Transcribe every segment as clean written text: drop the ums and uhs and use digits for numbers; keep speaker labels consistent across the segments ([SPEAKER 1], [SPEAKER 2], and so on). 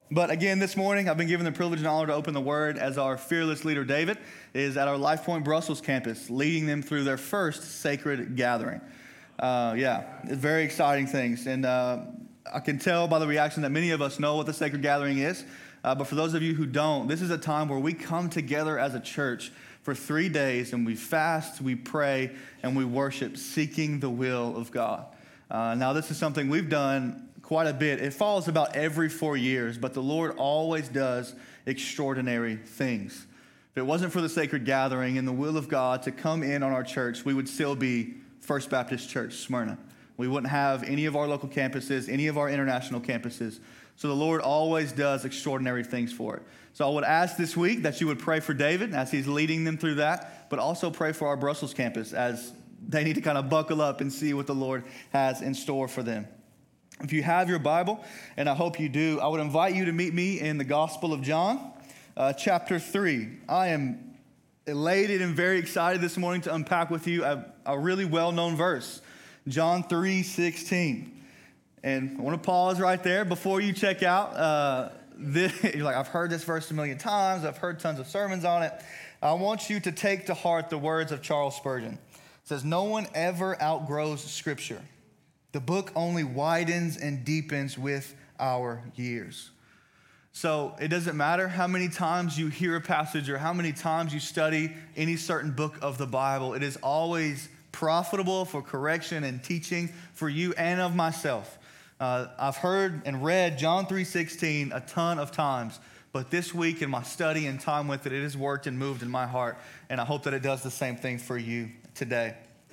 [SPEAKER 1] But again, this morning, I've been given the privilege and honor to open the Word as our fearless leader, David, is at our Life Point Brussels campus, leading them through their first sacred gathering. It's very exciting things. And I can tell by the reaction that many of us know what the sacred gathering is. But for those of you who don't, this is a time where we come together as a church for 3 days and we fast, we pray, and we worship, seeking the will of God. Now, this is something we've done quite a bit. It falls about every 4 years, but the Lord always does extraordinary things. If it wasn't for the sacred gathering and the will of God to come in on our church, we would still be First Baptist Church, Smyrna. We wouldn't have any of our local campuses, any of our international campuses. So the Lord always does extraordinary things for it. So I would ask this week that you would pray for David as he's leading them through that, but also pray for our Brussels campus as they need to kind of buckle up and see what the Lord has in store for them. If you have your Bible, and I hope you do, I would invite you to meet me in the Gospel of John, chapter 3. I am elated and very excited this morning to unpack with you a really well-known verse, John 3:16. And I want to pause right there before you check out. You're like, I've heard this verse a million times. I've heard tons of sermons on it. I want you to take to heart the words of Charles Spurgeon. It says, "No one ever outgrows Scripture. The book only widens and deepens with our years." So it doesn't matter how many times you hear a passage or how many times you study any certain book of the Bible. It is always profitable for correction and teaching for you and of myself. I've heard and read John 3:16 a ton of times, but this week in my study and time with it, it has worked and moved in my heart, and I hope that it does the same thing for you today.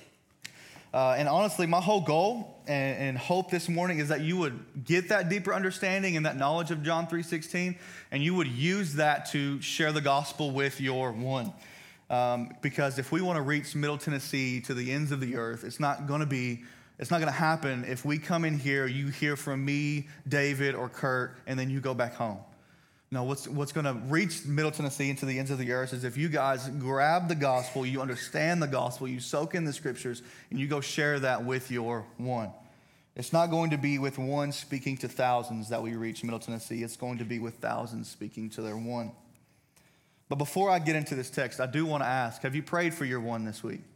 [SPEAKER 1] And honestly, my whole goal and hope this morning is that you would get that deeper understanding and that knowledge of John 3:16, and you would use that to share the gospel with your one. Because if we want to reach Middle Tennessee to the ends of the earth, it's not going to happen if we come in here, you hear from me, David, or Kurt, and then you go back home. No, what's going to reach Middle Tennessee into the ends of the earth is if you guys grab the gospel, you understand the gospel, you soak in the scriptures, and you go share that with your one. It's not going to be with one speaking to thousands that we reach Middle Tennessee. It's going to be with thousands speaking to their one. But before I get into this text, I do want to ask, have you prayed for your one this week?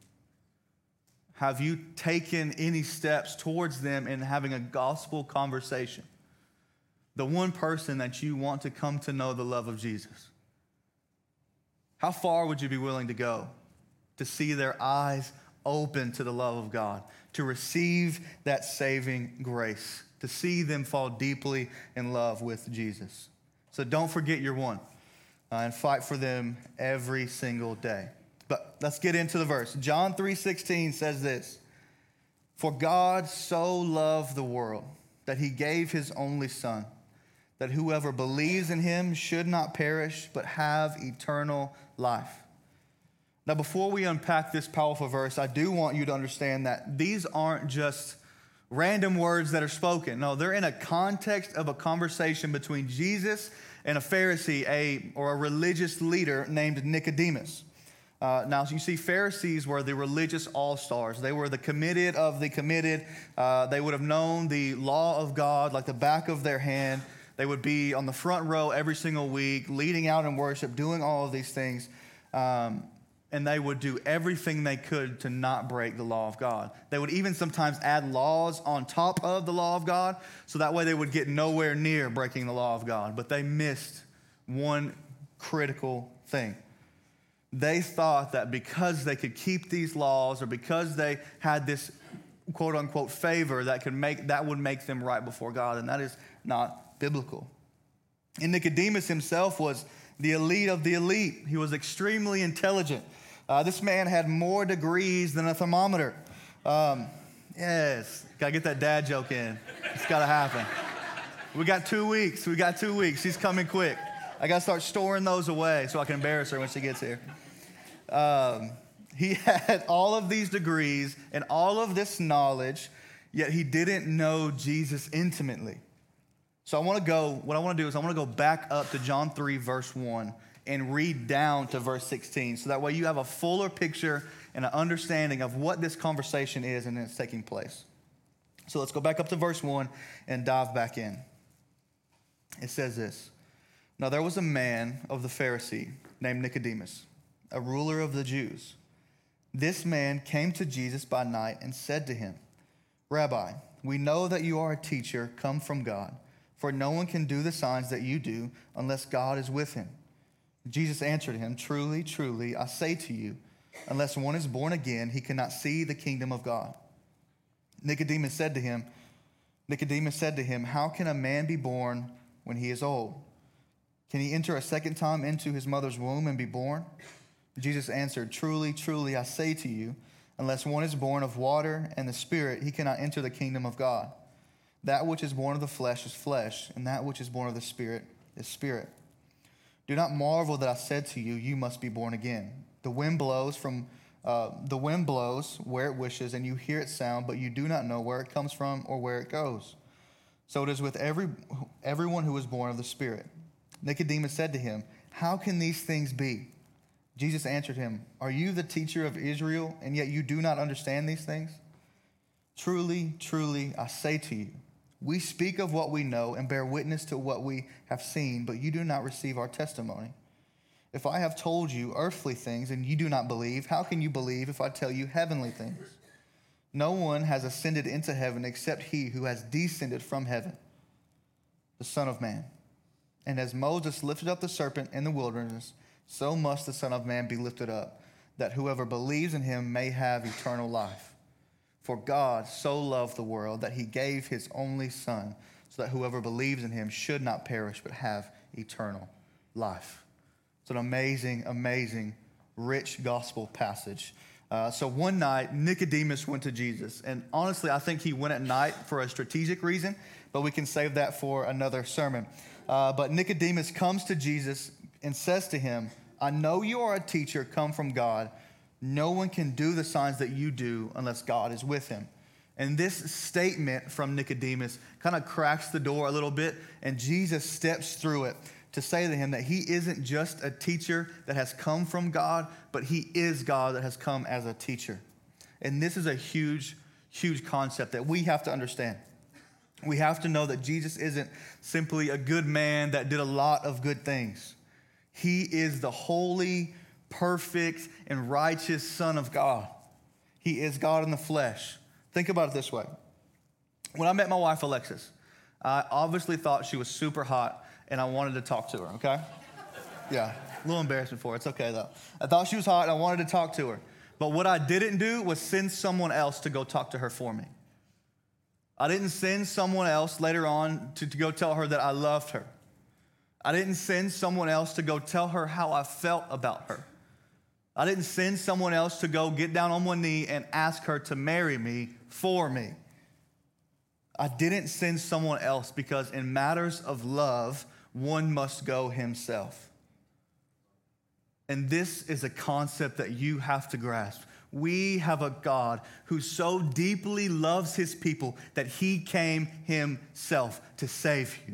[SPEAKER 1] Have you taken any steps towards them in having a gospel conversation? The one person that you want to come to know the love of Jesus. How far would you be willing to go to see their eyes open to the love of God, to receive that saving grace, to see them fall deeply in love with Jesus? So don't forget your one and fight for them every single day. But let's get into the verse. John 3:16 says this, "For God so loved the world that he gave his only Son, that whoever believes in him should not perish, but have eternal life." Now, before we unpack this powerful verse, I do want you to understand that these aren't just random words that are spoken. No, they're in a context of a conversation between Jesus and a Pharisee, or a religious leader named Nicodemus. Now, you see, Pharisees were the religious all-stars. They were the committed of the committed. They would have known the law of God like the back of their hand. They would be on the front row every single week, leading out in worship, doing all of these things. And they would do everything they could to not break the law of God. They would even sometimes add laws on top of the law of God, so that way they would get nowhere near breaking the law of God. But they missed one critical thing. They thought that because they could keep these laws, or because they had this quote unquote favor that would make them right before God, and that is not biblical. And Nicodemus himself was the elite of the elite. He was extremely intelligent. This man had more degrees than a thermometer. Yes, gotta get that dad joke in. It's gotta happen. We got 2 weeks. She's coming quick. I gotta start storing those away so I can embarrass her when she gets here. He had all of these degrees and all of this knowledge, yet he didn't know Jesus intimately. So what I want to do is I want to go back up to John 3, verse 1, and read down to verse 16. So that way you have a fuller picture and an understanding of what this conversation is and it's taking place. So let's go back up to verse 1 and dive back in. It says this: Now there was a man of the Pharisee named Nicodemus, a ruler of the Jews. This man came to Jesus by night and said to him, Rabbi, we know that you are a teacher come from God, for no one can do the signs that you do unless God is with him. Jesus answered him, Truly, truly, I say to you, unless one is born again, he cannot see the kingdom of God. Nicodemus said to him, How can a man be born when he is old? Can he enter a second time into his mother's womb and be born? Jesus answered, Truly, truly, I say to you, unless one is born of water and the Spirit, he cannot enter the kingdom of God. That which is born of the flesh is flesh, and that which is born of the Spirit is spirit. Do not marvel that I said to you, you must be born again. The wind blows where it wishes, and you hear its sound, but you do not know where it comes from or where it goes. So it is with everyone who is born of the Spirit. Nicodemus said to him, How can these things be? Jesus answered him, Are you the teacher of Israel, and yet you do not understand these things? Truly, truly, I say to you, we speak of what we know and bear witness to what we have seen, but you do not receive our testimony. If I have told you earthly things and you do not believe, how can you believe if I tell you heavenly things? No one has ascended into heaven except he who has descended from heaven, the Son of Man. And as Moses lifted up the serpent in the wilderness, so must the Son of Man be lifted up, that whoever believes in him may have eternal life. For God so loved the world that he gave his only Son, so that whoever believes in him should not perish but have eternal life. It's an amazing, amazing, rich gospel passage. So one night, Nicodemus went to Jesus. And honestly, I think he went at night for a strategic reason, but we can save that for another sermon. But Nicodemus comes to Jesus and says to him, I know you are a teacher come from God. No one can do the signs that you do unless God is with him. And this statement from Nicodemus kind of cracks the door a little bit, and Jesus steps through it to say to him that he isn't just a teacher that has come from God, but he is God that has come as a teacher. And this is a huge, huge concept that we have to understand. We have to know that Jesus isn't simply a good man that did a lot of good things. He is the holy, perfect, and righteous Son of God. He is God in the flesh. Think about it this way. When I met my wife, Alexis, I obviously thought she was super hot, and I wanted to talk to her, okay? Yeah, a little embarrassment for her. It's okay, though. I thought she was hot, and I wanted to talk to her. But what I didn't do was send someone else to go talk to her for me. I didn't send someone else later on to go tell her that I loved her. I didn't send someone else to go tell her how I felt about her. I didn't send someone else to go get down on one knee and ask her to marry me for me. I didn't send someone else because in matters of love, one must go himself. And this is a concept that you have to grasp. We have a God who so deeply loves his people that he came himself to save you.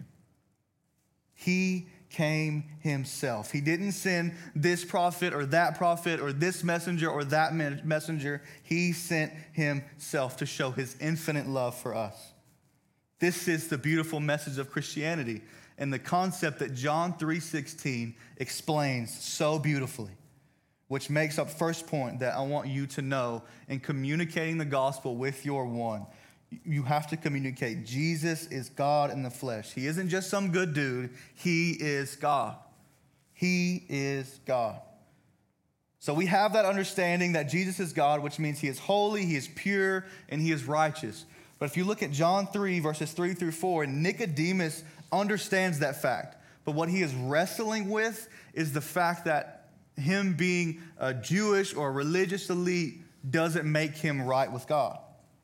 [SPEAKER 1] He came himself. He didn't send this prophet or this messenger or that messenger. He sent himself to show his infinite love for us. This is the beautiful message of Christianity and the concept that John 3:16 explains so beautifully, which makes up first point that I want you to know in communicating the gospel with your one. You have to communicate Jesus is God in the flesh. He isn't just some good dude. He is God. He is God. So we have that understanding that Jesus is God, which means he is holy, he is pure, and he is righteous. But if you look at John 3, verses 3 through 4, Nicodemus understands that fact. But what he is wrestling with is the fact that him being a Jewish or a religious elite doesn't make him right with God.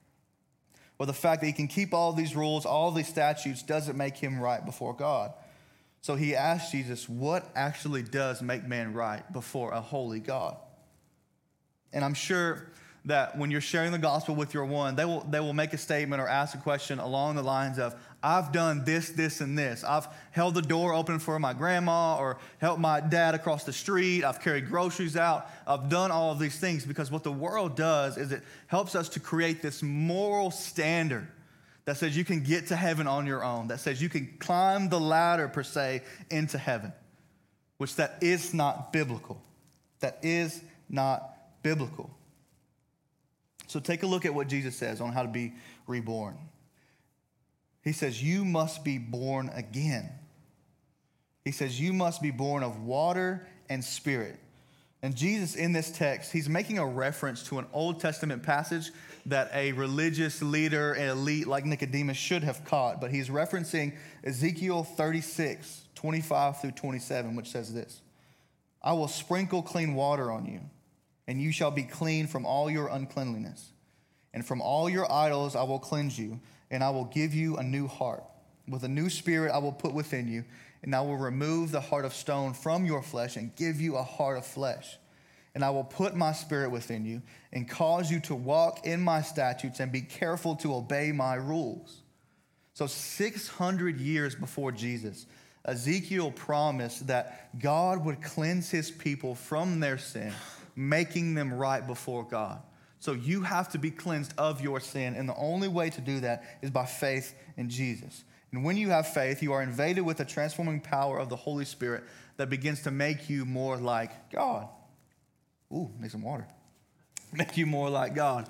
[SPEAKER 1] Or the fact that he can keep all these rules, all these statutes, doesn't make him right before God. So he asked Jesus, what actually does make man right before a holy God? And I'm sure that when you're sharing the gospel with your one, they will make a statement or ask a question along the lines of, I've done this, this, and this. I've held the door open for my grandma or helped my dad across the street. I've carried groceries out. I've done all of these things because what the world does is it helps us to create this moral standard that says you can get to heaven on your own, that says you can climb the ladder, per se, into heaven, which that is not biblical. That is not biblical. So take a look at what Jesus says on how to be reborn. He says, you must be born again. He says, you must be born of water and spirit. And Jesus, in this text, he's making a reference to an Old Testament passage that a religious leader, an elite like Nicodemus should have caught. But he's referencing Ezekiel 36, 25 through 27, which says this: I will sprinkle clean water on you, and you shall be clean from all your uncleanliness. And from all your idols I will cleanse you, and I will give you a new heart. With a new spirit I will put within you, and I will remove the heart of stone from your flesh and give you a heart of flesh. And I will put my spirit within you and cause you to walk in my statutes and be careful to obey my rules. So 600 years before Jesus, Ezekiel promised that God would cleanse his people from their sin, making them right before God. So you have to be cleansed of your sin, and the only way to do that is by faith in Jesus. And when you have faith, you are invaded with the transforming power of the Holy Spirit that begins to make you more like God. Ooh, make some water. Make you more like God.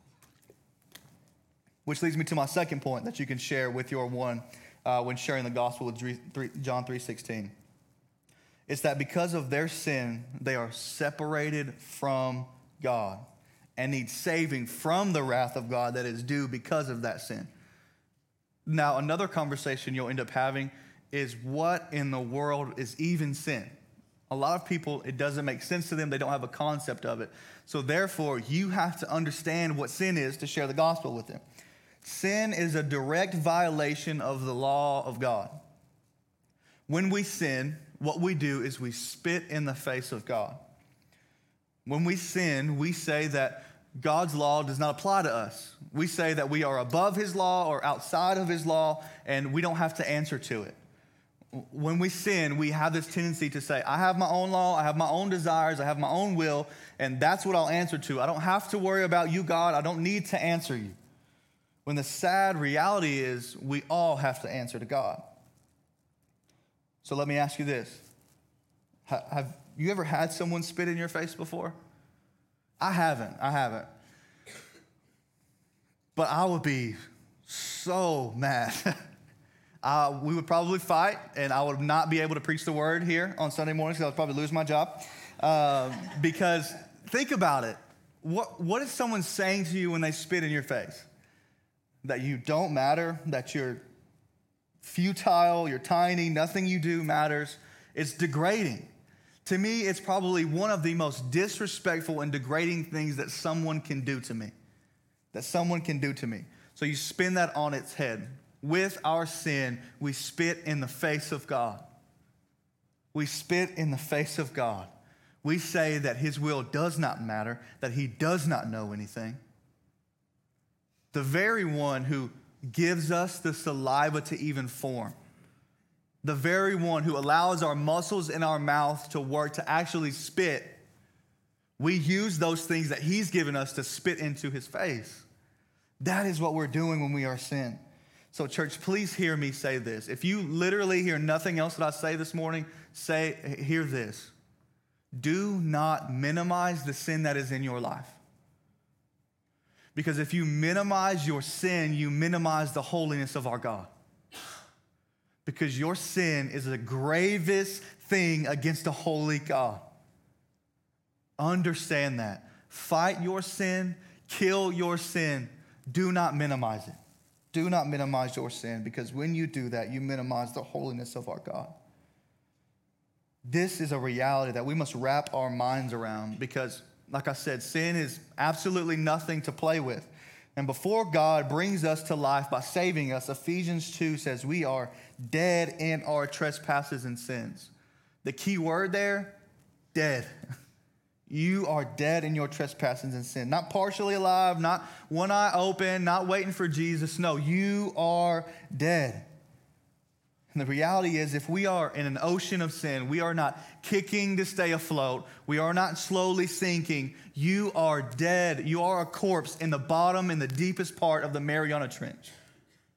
[SPEAKER 1] Which leads me to my second point that you can share with your one when sharing the gospel with John 3:16. It's that because of their sin, they are separated from God and need saving from the wrath of God that is due because of that sin. Now, another conversation you'll end up having is what in the world is even sin? A lot of people, it doesn't make sense to them. They don't have a concept of it. So therefore, you have to understand what sin is to share the gospel with them. Sin is a direct violation of the law of God. When we sin, what we do is we spit in the face of God. When we sin, we say that God's law does not apply to us. We say that we are above his law or outside of his law, and we don't have to answer to it. When we sin, we have this tendency to say, I have my own law, I have my own desires, I have my own will, and that's what I'll answer to. I don't have to worry about you, God. I don't need to answer you. When the sad reality is we all have to answer to God. So let me ask you this. Have you ever had someone spit in your face before? I haven't. But I would be so mad. We would probably fight, and I would not be able to preach the word here on Sunday mornings because I would probably lose my job. Because think about it. What is someone saying to you when they spit in your face? That you don't matter, that you're futile, you're tiny, nothing you do matters. It's degrading. To me, it's probably one of the most disrespectful and degrading things that someone can do to me. So you spin that on its head. With our sin, we spit in the face of God. We spit in the face of God. We say that his will does not matter, that he does not know anything. The very one who gives us the saliva to even form. The very one who allows our muscles in our mouth to work to actually spit. We use those things that he's given us to spit into his face. That is what we're doing when we are sin. So church, please hear me say this. If you literally hear nothing else that I say this morning, hear this. Do not minimize the sin that is in your life. Because if you minimize your sin, you minimize the holiness of our God. Because your sin is the gravest thing against a holy God. Understand that. Fight your sin, kill your sin. Do not minimize it. Do not minimize your sin, because when you do that, you minimize the holiness of our God. This is a reality that we must wrap our minds around because, like I said, sin is absolutely nothing to play with. And before God brings us to life by saving us, Ephesians 2 says we are dead in our trespasses and sins. The key word there, dead. You are dead in your trespasses and sin. Not partially alive, not one eye open, not waiting for Jesus. No, you are dead. And the reality is, if we are in an ocean of sin, we are not kicking to stay afloat. We are not slowly sinking. You are dead. You are a corpse in the bottom, in the deepest part of the Mariana Trench.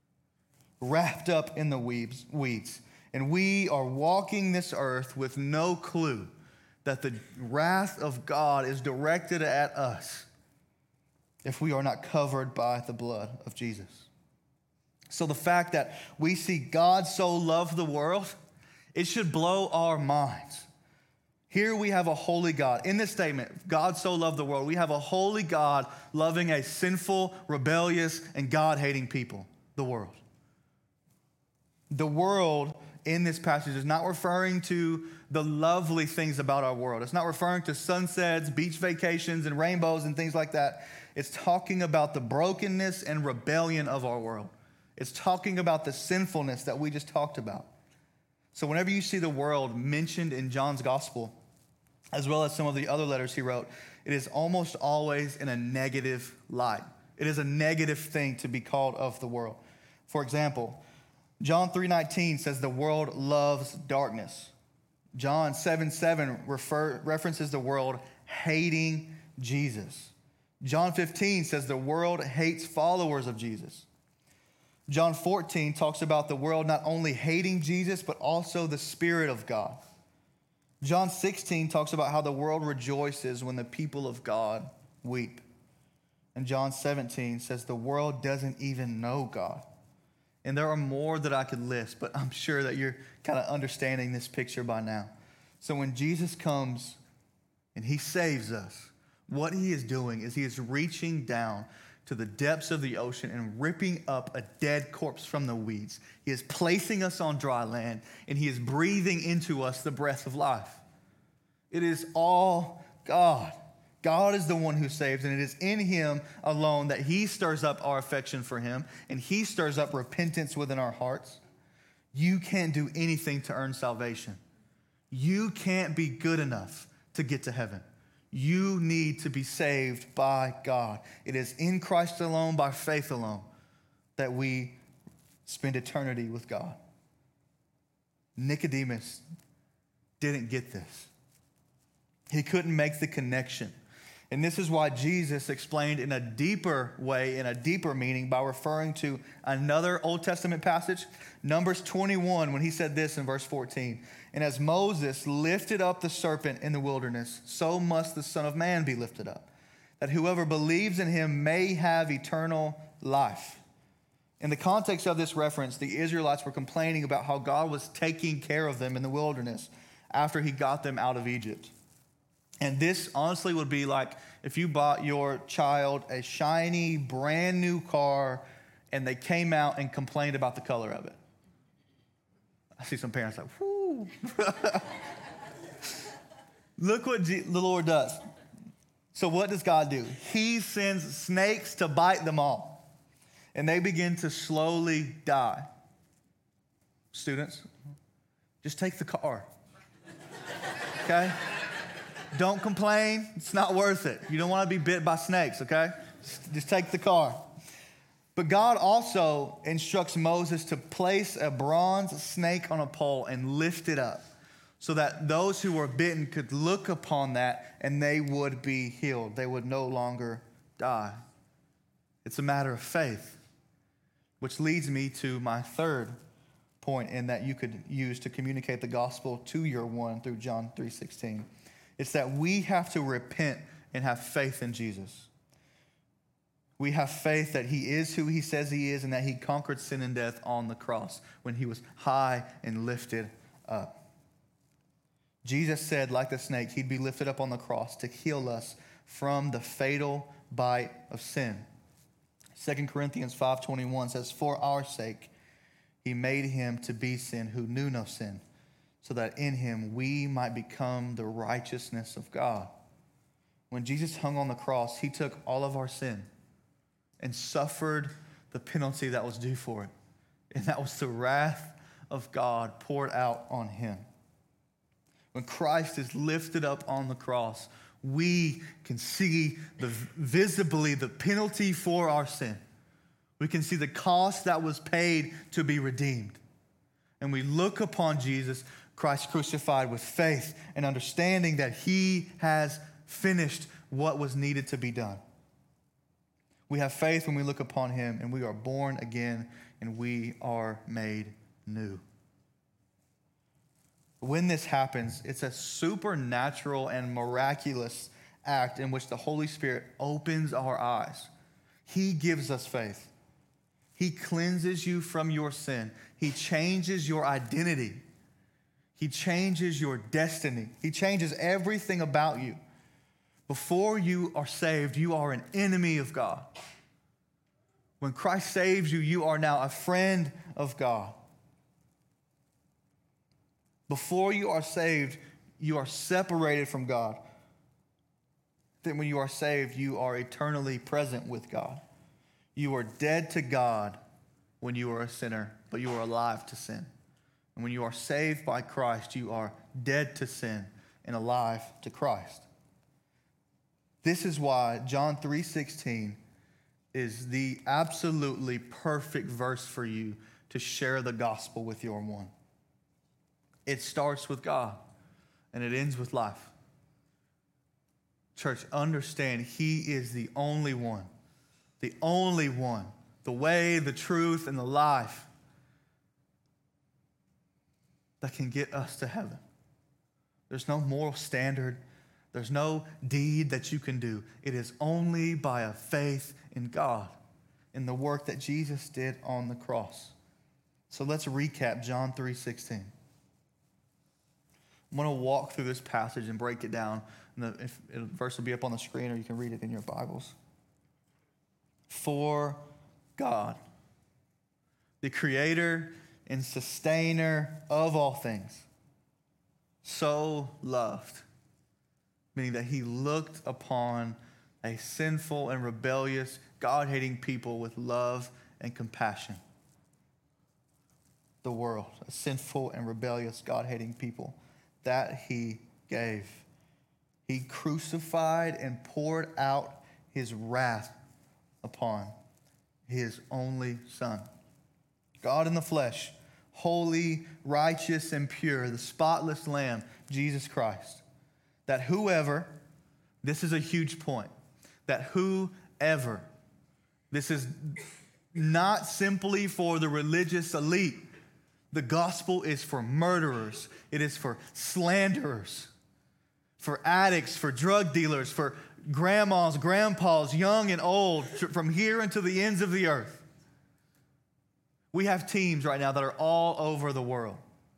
[SPEAKER 1] wrapped up in the weeds. And we are walking this earth with no clue that the wrath of God is directed at us if we are not covered by the blood of Jesus. So the fact that we see God so love the world, it should blow our minds. Here we have a holy God. In this statement, God so loved the world, we have a holy God loving a sinful, rebellious, and God-hating people, the world. The world in this passage is not referring to the lovely things about our world. It's not referring to sunsets, beach vacations, and rainbows and things like that. It's talking about the brokenness and rebellion of our world. It's talking about the sinfulness that we just talked about. So whenever you see the world mentioned in John's gospel, as well as some of the other letters he wrote, it is almost always in a negative light. It is a negative thing to be called of the world. For example, John 3:19 says the world loves darkness. John 7:7 references the world hating Jesus. John 15 says the world hates followers of Jesus. John 14 talks about the world not only hating Jesus, but also the Spirit of God. John 16 talks about how the world rejoices when the people of God weep. And John 17 says the world doesn't even know God. And there are more that I could list, but I'm sure that you're kind of understanding this picture by now. So when Jesus comes and he saves us, what he is doing is he is reaching down to the depths of the ocean and ripping up a dead corpse from the weeds. He is placing us on dry land, and he is breathing into us the breath of life. It is all God. God is the one who saves, and it is in him alone that he stirs up our affection for him, and he stirs up repentance within our hearts. You can't do anything to earn salvation. You can't be good enough to get to heaven. You need to be saved by God. It is in Christ alone, by faith alone, that we spend eternity with God. Nicodemus didn't get this. He couldn't make the connection. And this is why Jesus explained in a deeper way, in a deeper meaning, by referring to another Old Testament passage, Numbers 21, when he said this in verse 14. And as Moses lifted up the serpent in the wilderness, so must the Son of Man be lifted up, that whoever believes in him may have eternal life. In the context of this reference, the Israelites were complaining about how God was taking care of them in the wilderness after he got them out of Egypt. And this honestly would be like if you bought your child a shiny, brand new car and they came out and complained about the color of it. I see some parents like, whoo. Look what the Lord does. So what does God do? He sends snakes to bite them all. And they begin to slowly die. Students, just take the car. Okay? Don't complain. It's not worth it. You don't want to be bit by snakes, okay? Just take the car. But God also instructs Moses to place a bronze snake on a pole and lift it up so that those who were bitten could look upon that and they would be healed. They would no longer die. It's a matter of faith, which leads me to my third point in that you could use to communicate the gospel to your one through John 3:16. It's that we have to repent and have faith in Jesus. We have faith that he is who he says he is and that he conquered sin and death on the cross when he was high and lifted up. Jesus said, like the snake, he'd be lifted up on the cross to heal us from the fatal bite of sin. 2 Corinthians 5:21 says, for our sake, he made him to be sin who knew no sin, so that in him we might become the righteousness of God. When Jesus hung on the cross, he took all of our sin and suffered the penalty that was due for it. And that was the wrath of God poured out on him. When Christ is lifted up on the cross, we can see visibly the penalty for our sin. We can see the cost that was paid to be redeemed. And we look upon Jesus, Christ crucified, with faith and understanding that he has finished what was needed to be done. We have faith when we look upon him, and we are born again and we are made new. When this happens, it's a supernatural and miraculous act in which the Holy Spirit opens our eyes. He gives us faith. He cleanses you from your sin. He changes your identity. He changes your destiny. He changes everything about you. Before you are saved, you are an enemy of God. When Christ saves you, you are now a friend of God. Before you are saved, you are separated from God. Then when you are saved, you are eternally present with God. You are dead to God when you are a sinner, but you are alive to sin. And when you are saved by Christ, you are dead to sin and alive to Christ. This is why John 3:16 is the absolutely perfect verse for you to share the gospel with your one. It starts with God and it ends with life. Church, understand He is the only one, the way, the truth, and the life that can get us to heaven. There's no moral standard. There's no deed that you can do. It is only by a faith in God, in the work that Jesus did on the cross. So let's recap John 3:16. I'm going to walk through this passage and break it down. The verse will be up on the screen, or you can read it in your Bibles. For God, the creator and sustainer of all things, so loved, meaning that He looked upon a sinful and rebellious, God-hating people with love and compassion. The world, a sinful and rebellious, God-hating people that He gave. He crucified and poured out His wrath upon His only Son. God in the flesh, holy, righteous, and pure, the spotless Lamb, Jesus Christ. That whoever, this is a huge point, that whoever, this is not simply for the religious elite. The gospel is for murderers. It is for slanderers, for addicts, for drug dealers, for grandmas, grandpas, young and old, from here until the ends of the earth. We have teams right now that are all over the world.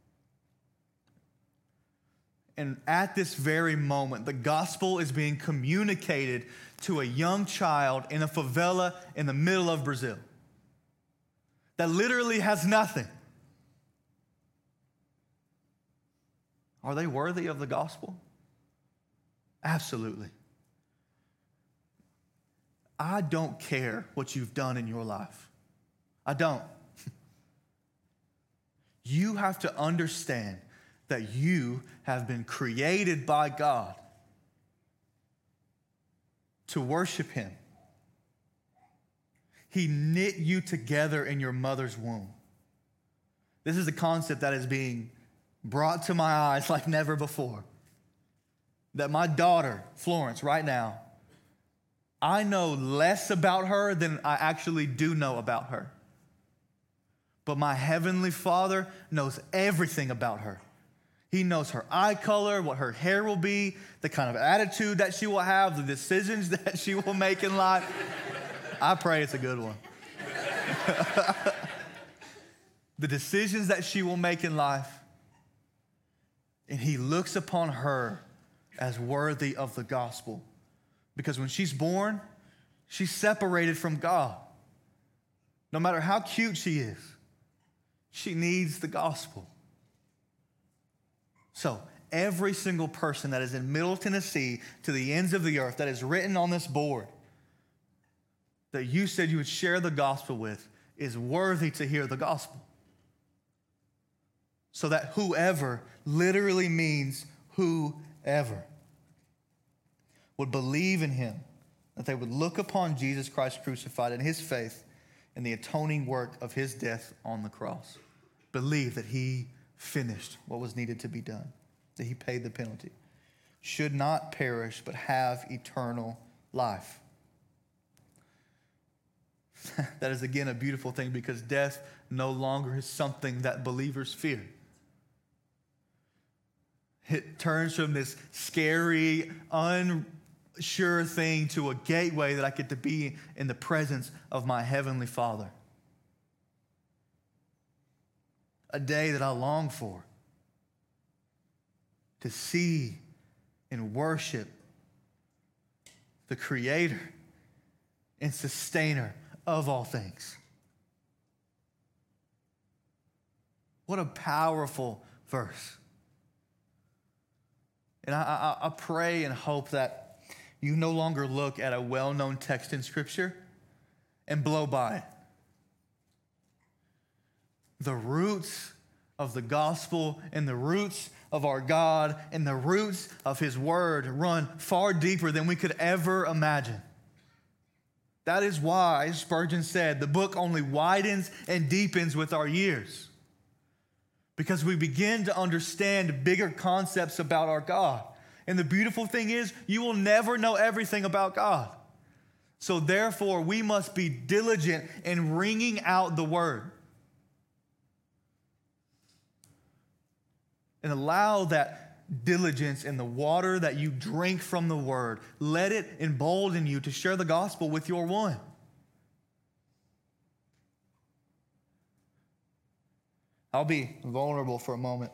[SPEAKER 1] And at this very moment, the gospel is being communicated to a young child in a favela in the middle of Brazil that literally has nothing. Are they worthy of the gospel? Absolutely. I don't care what you've done in your life. I don't. You have to understand that you have been created by God to worship Him. He knit you together in your mother's womb. This is a concept that is being brought to my eyes like never before. That my daughter, Florence, right now, I know less about her than I actually do know about her. But my Heavenly Father knows everything about her. He knows her eye color, what her hair will be, the kind of attitude that she will have, the decisions that she will make in life. I pray it's a good one. The decisions that she will make in life. And He looks upon her as worthy of the gospel. Because when she's born, she's separated from God. No matter how cute she is, she needs the gospel. So every single person that is in Middle Tennessee to the ends of the earth that is written on this board that you said you would share the gospel with is worthy to hear the gospel. So that whoever literally means whoever would believe in Him, that they would look upon Jesus Christ crucified and His faith and the atoning work of His death on the cross. Believe that He finished what was needed to be done, that He paid the penalty. Should not perish, but have eternal life. That is, again, a beautiful thing because death no longer is something that believers fear. It turns from this scary, unsure thing to a gateway that I get to be in the presence of my Heavenly Father. A day that I long for, to see and worship the Creator and Sustainer of all things. What a powerful verse. And I pray and hope that you no longer look at a well-known text in Scripture and blow by it. The roots of the gospel and the roots of our God and the roots of His Word run far deeper than we could ever imagine. That is why Spurgeon said, the book only widens and deepens with our years. Because we begin to understand bigger concepts about our God. And the beautiful thing is, you will never know everything about God. So therefore, we must be diligent in wringing out the Word. And allow that diligence in the water that you drink from the Word. Let it embolden you to share the gospel with your one. I'll be vulnerable for a moment.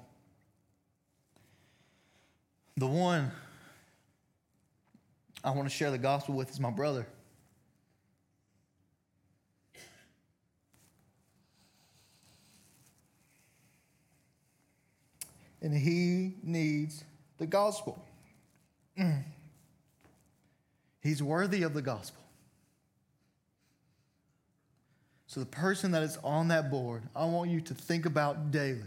[SPEAKER 1] The one I want to share the gospel with is my brother. And he needs the gospel. He's worthy of the gospel. So the person that is on that board, I want you to think about daily.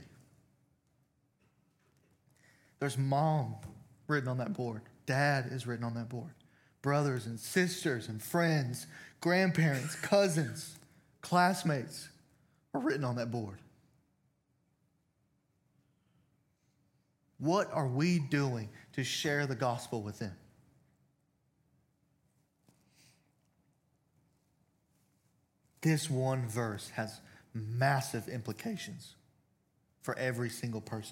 [SPEAKER 1] There's mom written on that board. Dad is written on that board. Brothers and sisters and friends, grandparents, cousins, classmates are written on that board. What are we doing to share the gospel with them? This one verse has massive implications for every single person.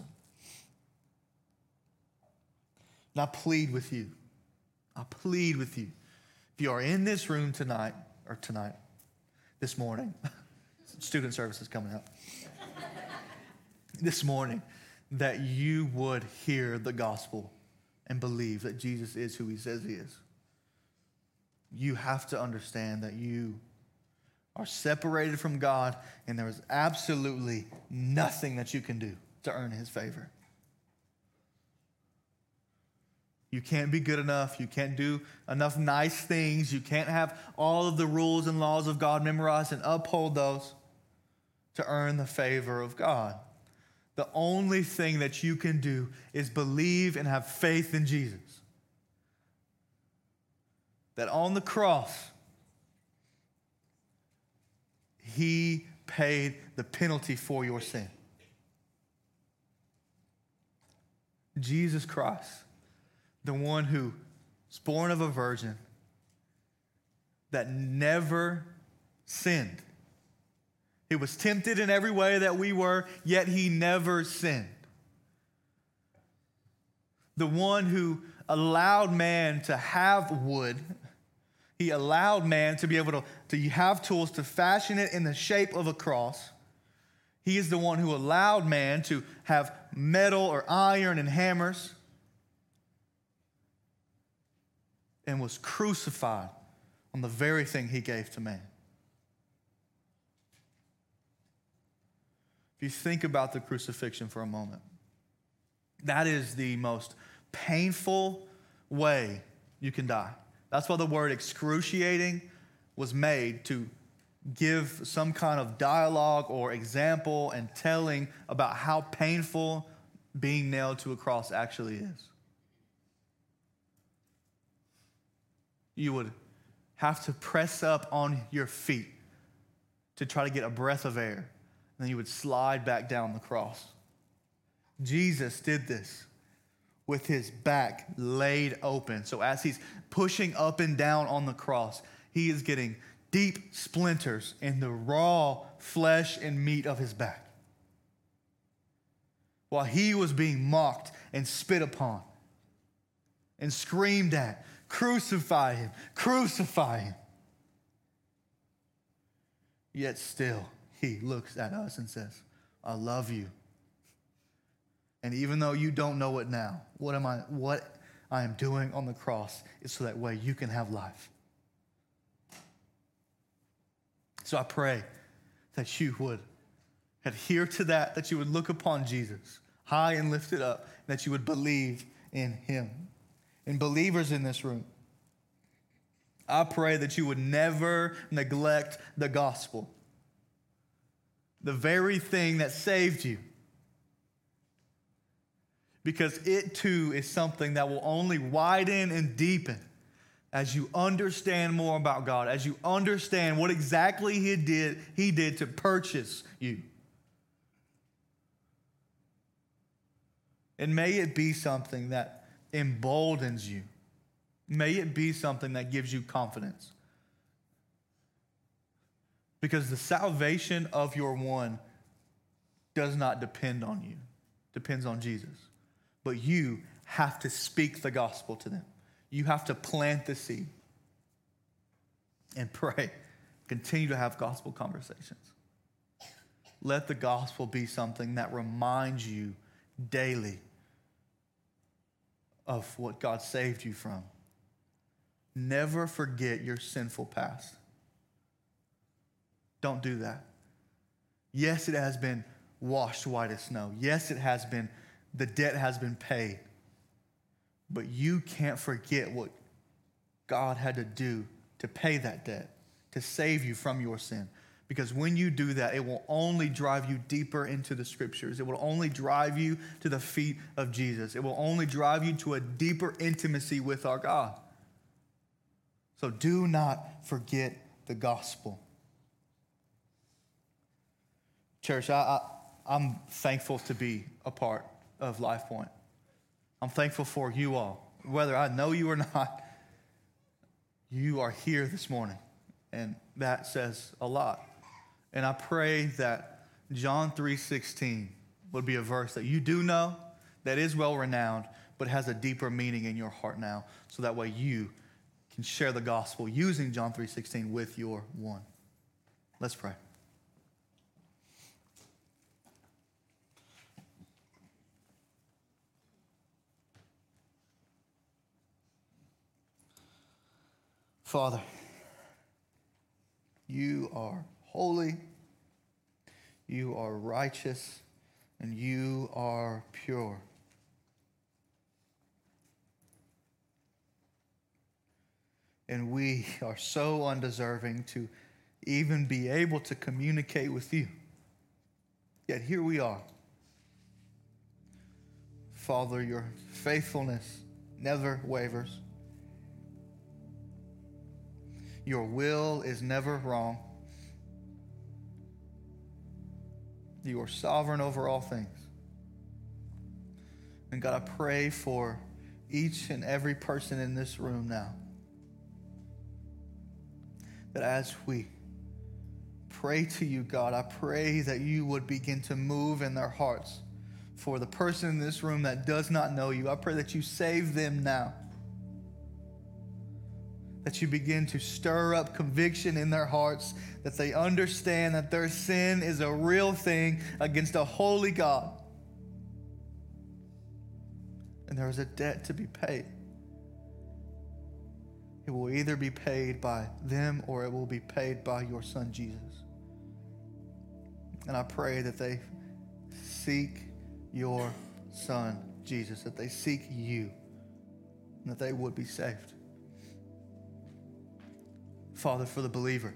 [SPEAKER 1] And I plead with you. If you are in this room this morning, student service is coming up, this morning, that you would hear the gospel and believe that Jesus is who He says He is. You have to understand that you are separated from God, and there is absolutely nothing that you can do to earn His favor. You can't be good enough. You can't do enough nice things. You can't have all of the rules and laws of God memorized and uphold those to earn the favor of God. The only thing that you can do is believe and have faith in Jesus. That on the cross, He paid the penalty for your sin. Jesus Christ, the one who was born of a virgin, that never sinned. He was tempted in every way that we were, yet He never sinned. The one who allowed man to have wood. He allowed man to be able to have tools to fashion it in the shape of a cross. He is the one who allowed man to have metal or iron and hammers and was crucified on the very thing He gave to man. If you think about the crucifixion for a moment, that is the most painful way you can die. That's why the word excruciating was made, to give some kind of dialogue or example and telling about how painful being nailed to a cross actually is. You would have to press up on your feet to try to get a breath of air. And then you would slide back down the cross. Jesus did this with His back laid open. So as He's pushing up and down on the cross, He is getting deep splinters in the raw flesh and meat of his back. While he was being mocked and spit upon and screamed at, crucify him, crucify him. Yet still, he looks at us and says, I love you. And even though you don't know it now, what I am doing on the cross is so that way you can have life. So I pray that you would adhere to that you would look upon Jesus high and lifted up, that you would believe in him. And believers in this room, I pray that you would never neglect the gospel, the very thing that saved you, because it too is something that will only widen and deepen as you understand more about God, as you understand what exactly he did to purchase you. And may it be something that emboldens you. May it be something that gives you confidence. Because the salvation of your one does not depend on you. It depends on Jesus. But you have to speak the gospel to them. You have to plant the seed and pray. Continue to have gospel conversations. Let the gospel be something that reminds you daily of what God saved you from. Never forget your sinful past. Don't do that. Yes, it has been washed white as snow. Yes, the debt has been paid. But you can't forget what God had to do to pay that debt, to save you from your sin. Because when you do that, it will only drive you deeper into the scriptures. It will only drive you to the feet of Jesus. It will only drive you to a deeper intimacy with our God. So do not forget the gospel. Church, I'm thankful to be a part of LifePoint. I'm thankful for you all. Whether I know you or not, you are here this morning. And that says a lot. And I pray that John 3:16 would be a verse that you do know, that is well renowned, but has a deeper meaning in your heart now. So that way you can share the gospel using John 3:16 with your one. Let's pray. Father, you are holy, you are righteous, and you are pure. And we are so undeserving to even be able to communicate with you. Yet here we are. Father, your faithfulness never wavers. Your will is never wrong. You are sovereign over all things. And God, I pray for each and every person in this room now, that as we pray to you, God, I pray that you would begin to move in their hearts. For the person in this room that does not know you, I pray that you save them now. That you begin to stir up conviction in their hearts, that they understand that their sin is a real thing against a holy God. And there is a debt to be paid. It will either be paid by them or it will be paid by your son, Jesus. And I pray that they seek your son, Jesus, that they seek you, and that they would be saved. Father, for the believer,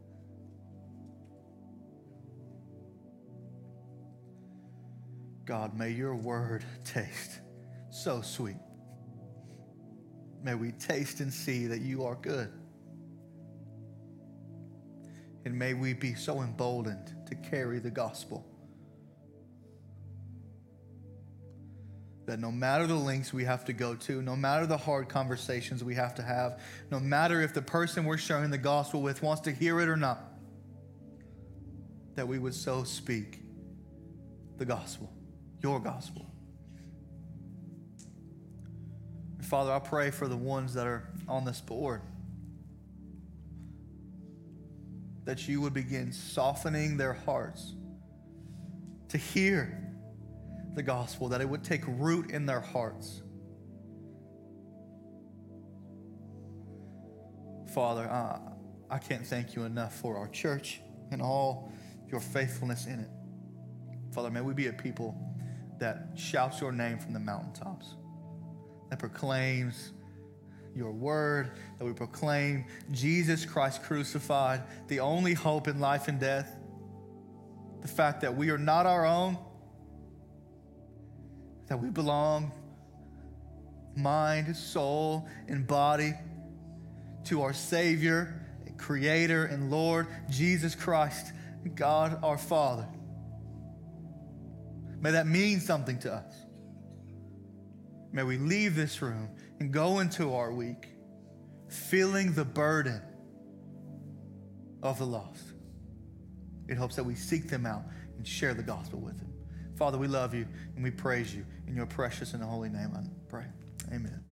[SPEAKER 1] God, may your word taste so sweet. May we taste and see that you are good. And may we be so emboldened to carry the gospel that no matter the lengths we have to go to, no matter the hard conversations we have to have, no matter if the person we're sharing the gospel with wants to hear it or not, that we would so speak the gospel, your gospel. Father, I pray for the ones that are on this board, that you would begin softening their hearts to hear the gospel, that it would take root in their hearts. Father, I can't thank you enough for our church and all your faithfulness in it. Father, may we be a people that shouts your name from the mountaintops, that proclaims your word, that we proclaim Jesus Christ crucified, the only hope in life and death, the fact that we are not our own, that we belong mind, soul, and body to our Savior, Creator, and Lord, Jesus Christ, God our Father. May that mean something to us. May we leave this room and go into our week feeling the burden of the lost. It hopes that we seek them out and share the gospel with them. Father, we love you and we praise you. In your precious and holy name I pray. Amen.